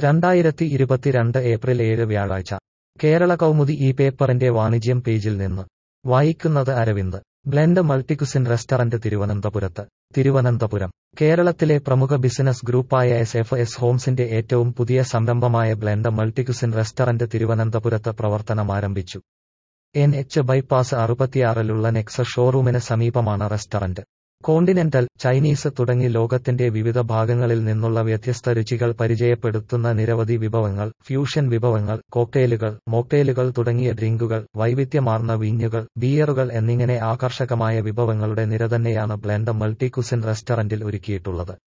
2022 April 7 വ്യാഴാഴ്ച കേരള കൗമുദി ഈ പേപ്പറിന്റെ വാണിജ്യം പേജിൽ നിന്ന് വായിക്കുന്നത് Aravind. Blend multicuisine restaurant Thiruvananthapuram. കേരളത്തിലെ പ്രമുഖ ബിസിനസ് ഗ്രൂപ്പായ എസ് ഹോംസിന്റെ ഏറ്റവും പുതിയ സംരംഭമായ ബ്ലെൻഡ് മൾട്ടികുസിൻ റെസ്റ്ററന്റ് തിരുവനന്തപുരത്ത് പ്രവർത്തനമാരംഭിച്ചു. NH ബൈപ്പാസ് 66-ലുള്ള നെക്സ ഷോറൂമിന് സമീപമാണ് റെസ്റ്ററന്റ്. കോണ്ടിനെന്റൽ, ചൈനീസ് തുടങ്ങി ലോകത്തിന്റെ വിവിധ ഭാഗങ്ങളിൽ നിന്നുള്ള വ്യത്യസ്ത രുചികൾ പരിചയപ്പെടുത്തുന്ന നിരവധി വിഭവങ്ങൾ, ഫ്യൂഷൻ വിഭവങ്ങൾ, കോക്ടെയിലുകൾ, മോക്ടെയിലുകൾ തുടങ്ങിയ ഡ്രിങ്കുകൾ, വൈവിധ്യമാർന്ന വീഞ്ഞുകൾ, ബിയറുകൾ എന്നിങ്ങനെ ആകർഷകമായ വിഭവങ്ങളുടെ നിര തന്നെയാണ് ബ്ലെൻഡ് മൾട്ടികുസിൻ റെസ്റ്ററന്റിൽ ഒരുക്കിയിട്ടുള്ളത്.